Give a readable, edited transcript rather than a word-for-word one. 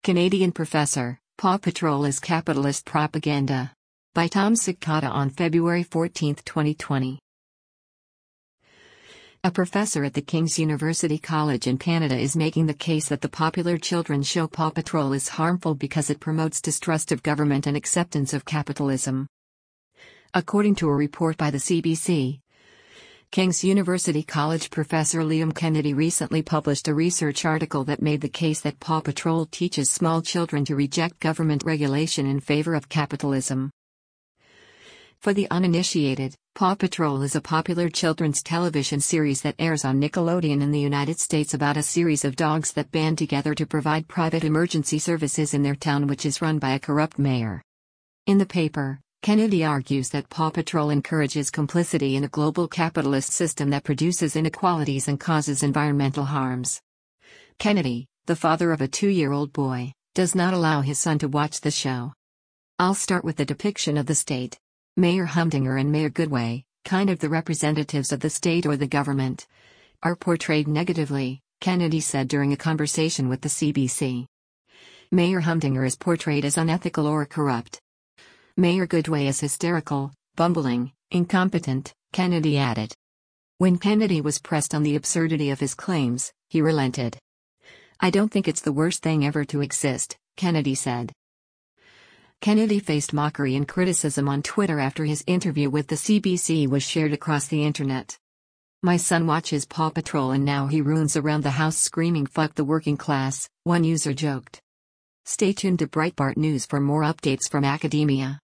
Canadian professor, Paw Patrol is capitalist propaganda. By Tom Sikata on February 14, 2020. A professor at the King's University College in Canada is making the case that the popular children's show Paw Patrol is harmful because it promotes distrust of government and acceptance of capitalism. According to a report by the CBC, King's University College professor Liam Kennedy recently published a research article that made the case that Paw Patrol teaches small children to reject government regulation in favor of capitalism. For the uninitiated, Paw Patrol is a popular children's television series that airs on Nickelodeon in the United States about a series of dogs that band together to provide private emergency services in their town, which is run by a corrupt mayor. In the paper, Kennedy argues that Paw Patrol encourages complicity in a global capitalist system that produces inequalities and causes environmental harms. Kennedy, the father of a 2-year-old boy, does not allow his son to watch the show. I'll start with the depiction of the state. Mayor Humdinger and Mayor Goodway, kind of the representatives of the state or the government, are portrayed negatively, Kennedy said during a conversation with the CBC. Mayor Humdinger is portrayed as unethical or corrupt. Mayor Goodway is hysterical, bumbling, incompetent, Kennedy added. When Kennedy was pressed on the absurdity of his claims, he relented. "I don't think it's the worst thing ever to exist," Kennedy said. Kennedy faced mockery and criticism on Twitter after his interview with the CBC was shared across the internet. "My son watches Paw Patrol and now he runs around the house screaming 'fuck the working class,'" one user joked. Stay tuned to Breitbart News for more updates from academia.